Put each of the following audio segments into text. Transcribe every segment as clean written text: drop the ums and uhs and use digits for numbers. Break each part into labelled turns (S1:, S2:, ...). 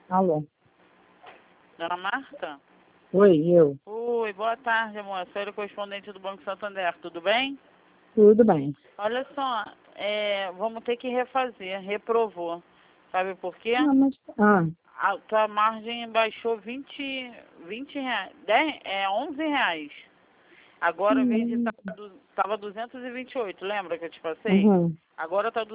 S1: Alô?
S2: Dona Marta?
S1: Oi, eu.
S2: Oi, boa tarde, amor. Sou a correspondente do Banco Santander, tudo bem?
S1: Tudo bem.
S2: Olha só, vamos ter que refazer, reprovou. Sabe por quê?
S1: Não, mas...
S2: A tua margem baixou 20 reais, 11 reais. Agora, ao invés de estava 228, lembra que eu te passei?
S1: Uhum.
S2: Agora está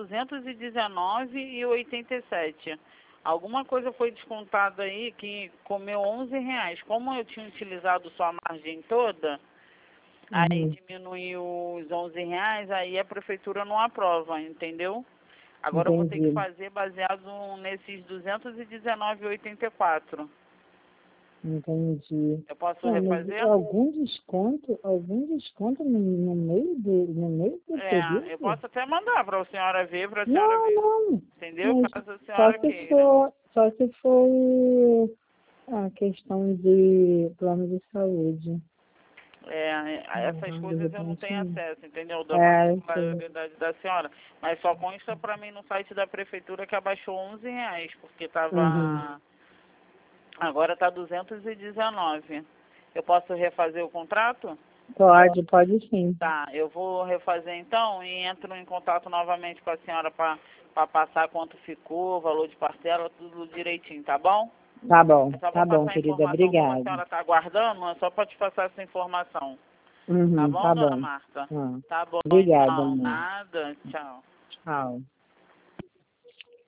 S2: 219,87. Alguma coisa foi descontada aí que comeu 11 reais. Como eu tinha utilizado só a margem toda, aí diminuiu os 11 reais, aí a prefeitura não aprova, entendeu? Agora eu vou ter que fazer baseado nesses 219,84.
S1: Entendi.
S2: Eu posso
S1: Mas
S2: refazer?
S1: algum desconto no meio do período?
S2: Eu posso até mandar para a senhora ver, para a senhora
S1: Não,
S2: ver.
S1: não.
S2: Entendeu?
S1: Mas
S2: Caso a senhora queira.
S1: só se for a questão de plano de saúde.
S2: Essas coisas eu não tenho acesso, entendeu? Da
S1: eu sei.
S2: particularidade da senhora. Mas só consta para mim no site da prefeitura que abaixou 11 reais, porque estava... Agora está 219. Eu posso refazer o contrato?
S1: Pode sim.
S2: Tá, eu vou refazer então e entro em contato novamente com a senhora para passar quanto ficou, valor de parcela, tudo direitinho, tá bom?
S1: Tá bom,
S2: É só para passar a
S1: querida.
S2: informação, como a
S1: Obrigada.
S2: senhora está aguardando, é só para te passar essa informação. Tá bom,
S1: Tá
S2: dona
S1: bom.
S2: Marta? Tá bom,
S1: Obrigada,
S2: então.
S1: amor.
S2: Nada. Tchau.
S1: Tchau.